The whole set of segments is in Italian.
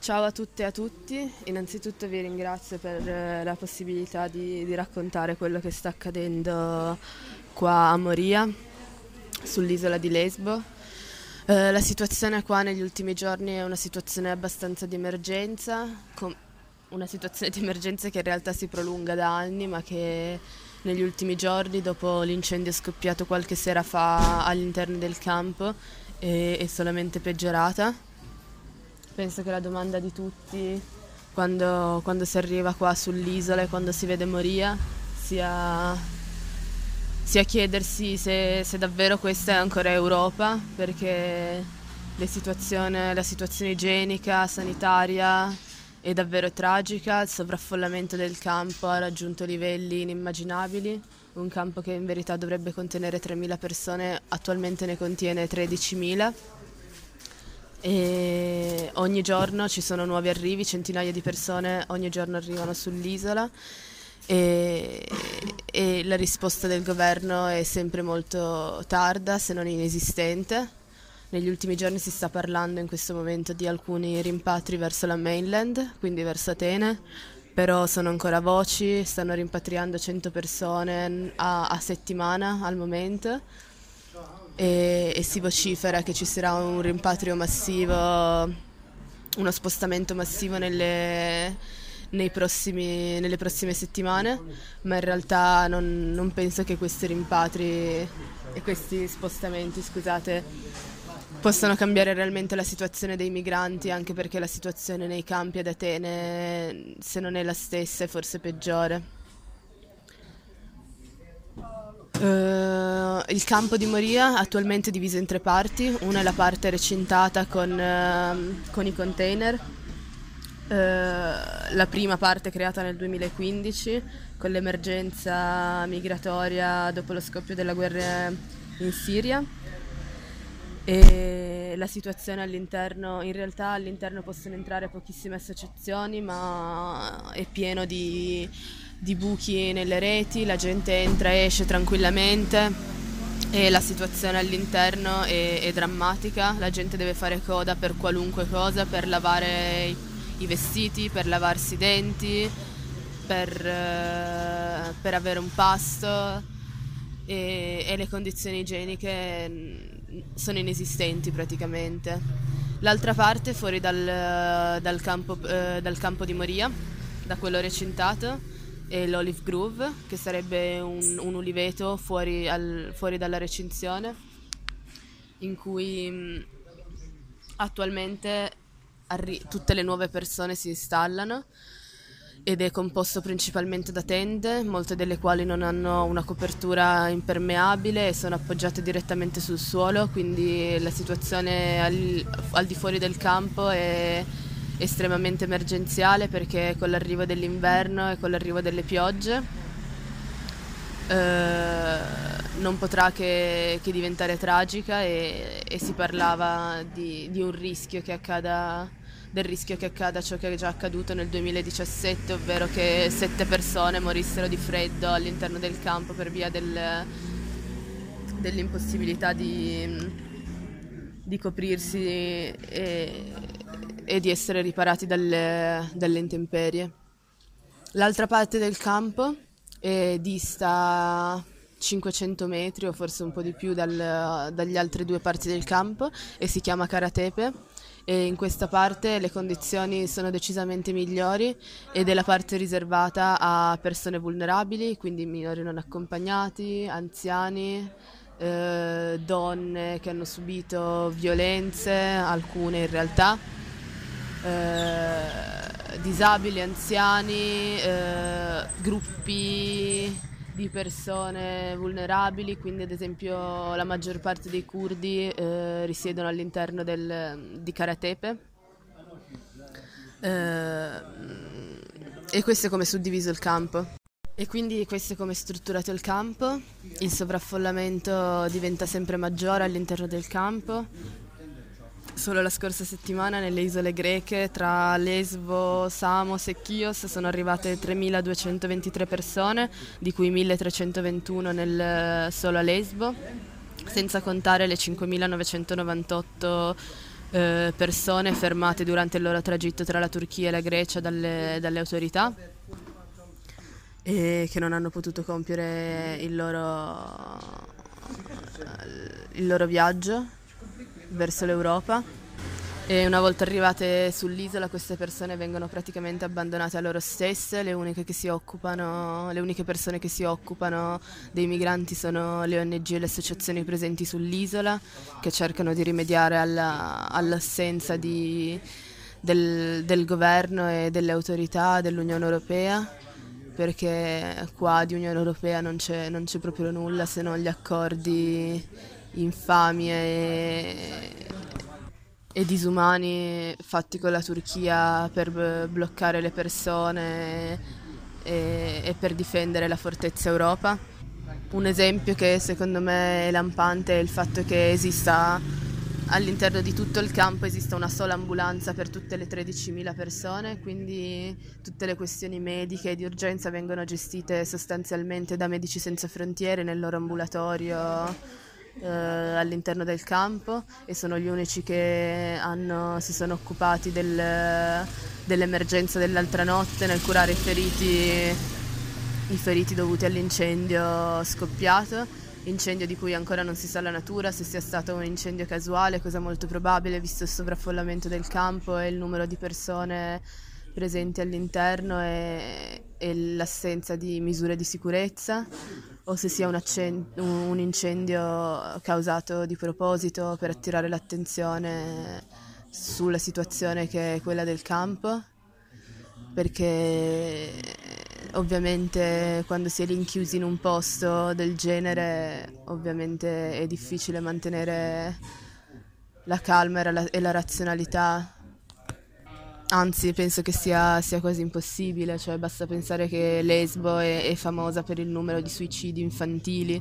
Ciao a tutte e a tutti, innanzitutto vi ringrazio per la possibilità di raccontare quello che sta accadendo qua a Moria, sull'isola di Lesbo. La situazione qua negli ultimi giorni è una situazione abbastanza di emergenza, una situazione di emergenza che in realtà si prolunga da anni, ma che negli ultimi giorni, dopo l'incendio scoppiato qualche sera fa all'interno del campo, è solamente peggiorata. Penso che la domanda di tutti quando si arriva qua sull'isola e quando si vede Moria sia, sia chiedersi se davvero questa è ancora Europa, perché la situazione igienica, sanitaria è davvero tragica, il sovraffollamento del campo ha raggiunto livelli inimmaginabili, un campo che in verità dovrebbe contenere 3.000 persone, attualmente ne contiene 13.000. E ogni giorno ci sono nuovi arrivi, centinaia di persone ogni giorno arrivano sull'isola e, e la risposta del governo è sempre molto tarda, se non inesistente. Negli ultimi giorni si sta parlando in questo momento di alcuni rimpatri verso la mainland, quindi verso Atene, però sono ancora voci, stanno rimpatriando 100 persone a settimana al momento e si vocifera che ci sarà un rimpatrio massivo, uno spostamento massivo nelle prossime settimane, ma in realtà non penso che questi rimpatri e questi spostamenti, scusate, possano cambiare realmente la situazione dei migranti, anche perché la situazione nei campi ad Atene, se non è la stessa, è forse peggiore. Il campo di Moria attualmente è diviso in tre parti, una è la parte recintata con i container, la prima parte creata nel 2015 con l'emergenza migratoria dopo lo scoppio della guerra in Siria e la situazione all'interno, in realtà all'interno possono entrare pochissime associazioni, ma è pieno di buchi nelle reti, la gente entra e esce tranquillamente e la situazione all'interno è drammatica, la gente deve fare coda per qualunque cosa, per lavare i vestiti, per lavarsi i denti, per avere un pasto e le condizioni igieniche sono inesistenti praticamente. L'altra parte fuori dal campo di Moria, da quello recintato, è l'Olive Grove, che sarebbe un uliveto fuori dalla recinzione, in cui attualmente tutte le nuove persone si installano ed è composto principalmente da tende, molte delle quali non hanno una copertura impermeabile e sono appoggiate direttamente sul suolo, quindi la situazione al di fuori del campo è estremamente emergenziale, perché con l'arrivo dell'inverno e con l'arrivo delle piogge non potrà che diventare tragica e si parlava di un rischio che accada, del rischio che accada ciò che è già accaduto nel 2017, ovvero che 7 persone morissero di freddo all'interno del campo per via dell'impossibilità di coprirsi e di essere riparati dalle intemperie. L'altra parte del campo dista 500 metri o forse un po' di più dagli altre due parti del campo e si chiama Karatepe, e in questa parte le condizioni sono decisamente migliori ed è la parte riservata a persone vulnerabili, quindi minori non accompagnati, anziani, donne che hanno subito violenze, alcune in realtà, disabili, anziani, gruppi di persone vulnerabili, quindi ad esempio la maggior parte dei curdi risiedono all'interno di Karatepe, e questo è come è suddiviso il campo. E quindi questo è come è strutturato il campo, il sovraffollamento diventa sempre maggiore all'interno del campo. Solo la scorsa settimana nelle isole greche, tra Lesbo, Samos e Chios, sono arrivate 3.223 persone, di cui 1.321 solo a Lesbo, senza contare le 5.998 persone fermate durante il loro tragitto tra la Turchia e la Grecia dalle autorità e che non hanno potuto compiere il loro viaggio verso l'Europa. E una volta arrivate sull'isola queste persone vengono praticamente abbandonate a loro stesse, le uniche persone che si occupano dei migranti sono le ONG e le associazioni presenti sull'isola, che cercano di rimediare all'assenza del governo e delle autorità dell'Unione Europea, perché qua di Unione Europea non c'è proprio nulla se non gli accordi infami e disumani fatti con la Turchia per bloccare le persone e per difendere la fortezza Europa. Un esempio che secondo me è lampante è il fatto che esista all'interno di tutto il campo esista una sola ambulanza per tutte le 13.000 persone, quindi tutte le questioni mediche e di urgenza vengono gestite sostanzialmente da Medici Senza Frontiere nel loro ambulatorio all'interno del campo, e sono gli unici che si sono occupati dell'emergenza dell'altra notte nel curare i feriti dovuti all'incendio scoppiato, incendio di cui ancora non si sa la natura, se sia stato un incendio casuale, cosa molto probabile visto il sovraffollamento del campo e il numero di persone presenti all'interno e l'assenza di misure di sicurezza, o se sia un incendio causato di proposito per attirare l'attenzione sulla situazione che è quella del campo, perché ovviamente quando si è rinchiusi in un posto del genere ovviamente è difficile mantenere la calma e la razionalità. Anzi, penso che sia quasi impossibile, cioè basta pensare che Lesbo è famosa per il numero di suicidi infantili,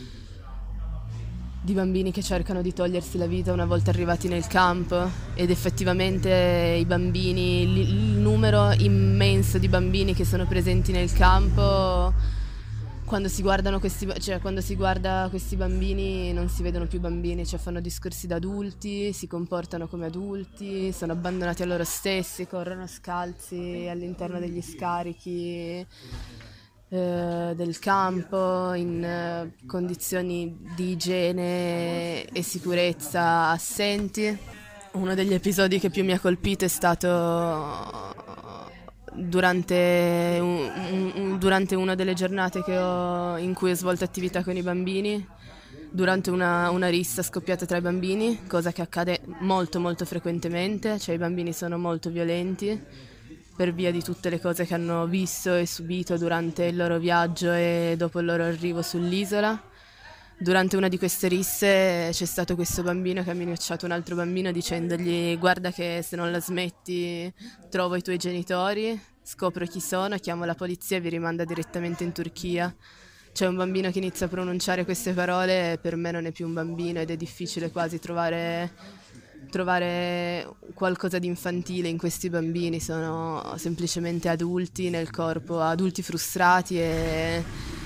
di bambini che cercano di togliersi la vita una volta arrivati nel campo, ed effettivamente il numero immenso di bambini che sono presenti nel campo, quando si guarda questi bambini non si vedono più bambini, cioè fanno discorsi da adulti, si comportano come adulti, sono abbandonati a loro stessi, corrono scalzi all'interno degli scarichi del campo, in condizioni di igiene e sicurezza assenti. Uno degli episodi che più mi ha colpito è stato durante una delle giornate in cui ho svolto attività con i bambini, durante una rissa scoppiata tra i bambini, cosa che accade molto molto frequentemente, cioè i bambini sono molto violenti per via di tutte le cose che hanno visto e subito durante il loro viaggio e dopo il loro arrivo sull'isola. Durante una di queste risse c'è stato questo bambino che ha minacciato un altro bambino dicendogli: guarda che se non la smetti trovo i tuoi genitori, scopro chi sono, chiamo la polizia e vi rimanda direttamente in Turchia. C'è un bambino che inizia a pronunciare queste parole e per me non è più un bambino ed è difficile quasi trovare qualcosa di infantile in questi bambini. Sono semplicemente adulti nel corpo, adulti frustrati e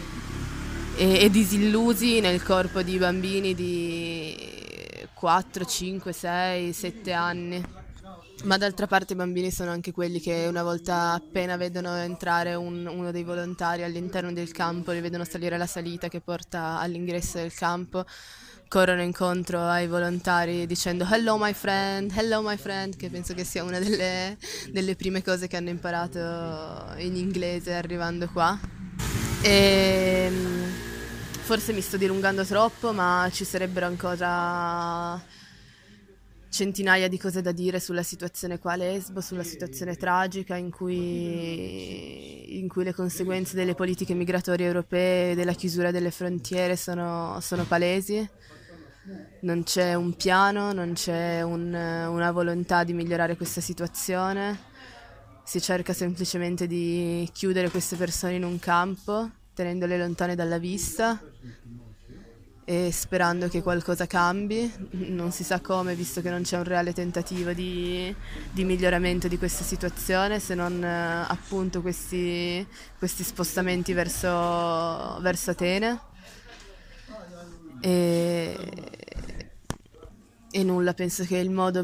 disillusi nel corpo di bambini di 4, 5, 6, 7 anni. Ma d'altra parte i bambini sono anche quelli che una volta appena vedono entrare uno dei volontari all'interno del campo, li vedono salire la salita che porta all'ingresso del campo, corrono incontro ai volontari dicendo hello my friend, che penso che sia una delle prime cose che hanno imparato in inglese arrivando qua. E forse mi sto dilungando troppo, ma ci sarebbero ancora centinaia di cose da dire sulla situazione qua a Lesbo, sulla situazione tragica in cui le conseguenze delle politiche migratorie europee e della chiusura delle frontiere sono palesi. Non c'è un piano, non c'è una volontà di migliorare questa situazione. Si cerca semplicemente di chiudere queste persone in un campo, tenendole lontane dalla vista e sperando che qualcosa cambi. Non si sa come, visto che non c'è un reale tentativo di miglioramento di questa situazione, se non appunto questi spostamenti verso Atene. E nulla, penso che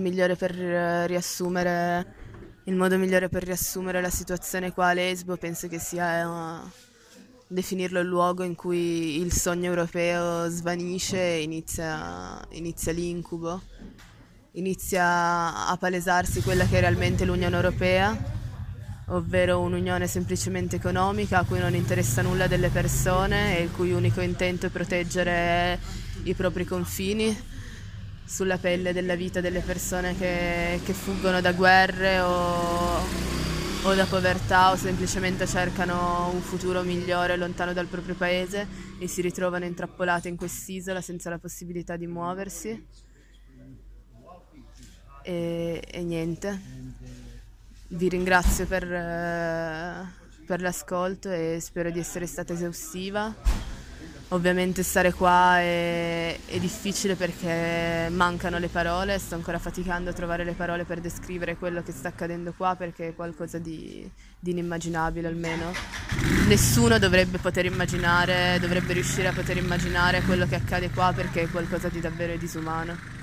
il modo migliore per riassumere la situazione qua a Lesbo penso che sia definirlo il luogo in cui il sogno europeo svanisce e inizia l'incubo, inizia a palesarsi quella che è realmente l'Unione Europea, ovvero un'unione semplicemente economica a cui non interessa nulla delle persone e il cui unico intento è proteggere i propri confini sulla pelle della vita delle persone che fuggono da guerre o da povertà o semplicemente cercano un futuro migliore lontano dal proprio paese e si ritrovano intrappolate in quest'isola senza la possibilità di muoversi. E niente, vi ringrazio per l'ascolto e spero di essere stata esaustiva. Ovviamente stare qua è difficile perché mancano le parole, sto ancora faticando a trovare le parole per descrivere quello che sta accadendo qua perché è qualcosa di inimmaginabile almeno. Nessuno dovrebbe poter immaginare, dovrebbe riuscire a poter immaginare quello che accade qua perché è qualcosa di davvero disumano.